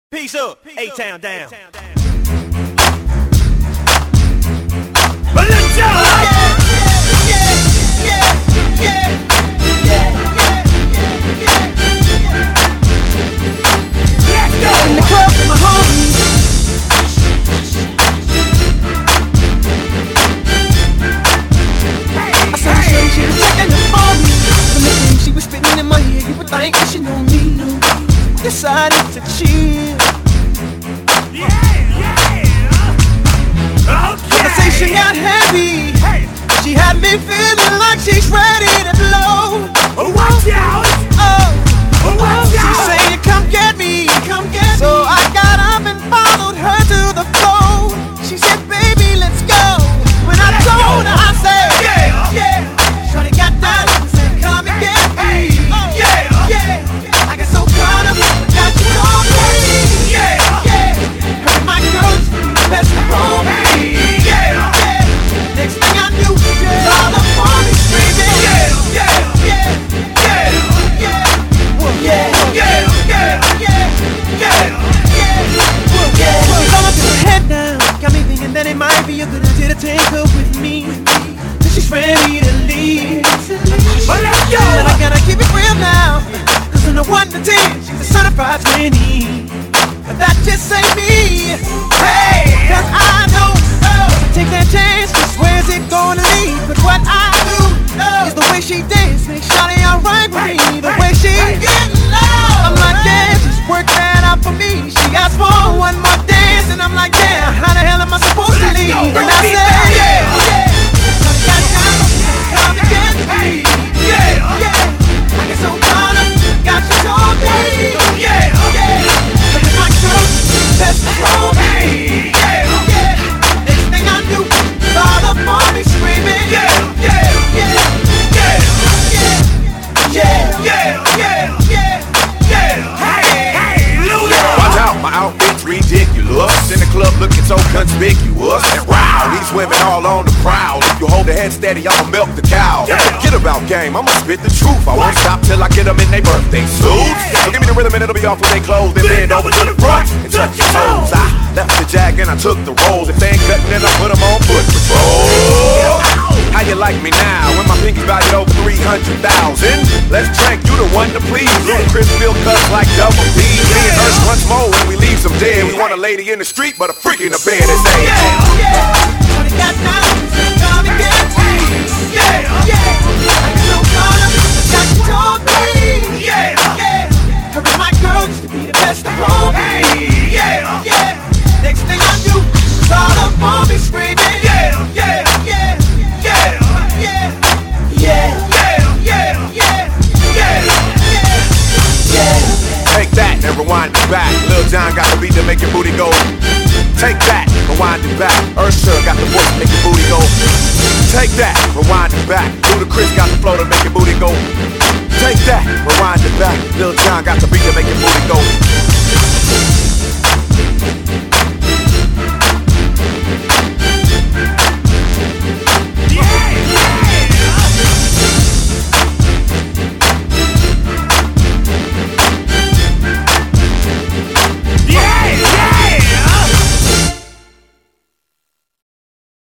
Peace up, A-Town down. But let's go! Let's go! In the club with my homies. I saw the shorty, she was checking up on me. From the things she was spitting in my ear, you would think that she knew me. Decided to chill. Conversation got heavy. She had me feeling like she's ready to blow. Watch out! Watch She out! saying, come get me, come get me. So I got up and followed her to the floor. She said, baby, let's go. When I told her, I said, yeah. Shorty got down and said, come and get me. Yeah. I got so caught up, got you all me. Her and my girls, best of me. Next thing I knew, all up on me screaming. She's all up in her head now. Got me thinking that it might be a good idea to take her with me. That she's ready to leave. But let's go! But I gotta keep it real now. Cause from the 1 to 10, she's a certified 20. But that just ain't me. Hey, cause I know. Take that chance, just where's it gonna lead? But what I do is the way she dance makes Shawty alright with me. The way she I'm like, yeah, just work that out for me. She asked for one more dance, and I'm like, yeah, how the hell am I supposed to leave? And I said, got down, come and get me. I get so caught up, got you so deep. Look at my girl, best for me. Next thing I knew, all up on me screaming. Watch out, my outfit's ridiculous. In the club looking so conspicuous. And wow, these women all on the prowl. If you hold the head steady, I'ma milk the cow. Forget about game, I'ma spit the truth. I won't stop till I get them in their birthday suits. So give me the rhythm and it'll be off with their clothes. Then bend over to the front and touch your toes. I left the jag and I took the rolls. If they ain't cutting, then I put them on foot patrol. How you like me now when my pinky's valued over 300,000? Let's drink, you the one to please. Ludacris feel cuts like double D. Me and Ursh once more when we leave some dead. We want a lady in the street, but a freak in the bed is dead. Shorty got down, come and get me. I get so caught up, got you told me. Her and my girl used to be the best of me. Next thing I knew, was all up on me screaming. Take that and rewind it back. Lil Jon got the beat to make your booty go. Take that, rewind it back. Usher got the voice to make your booty go. Take that, rewind it back. Ludacris got the flow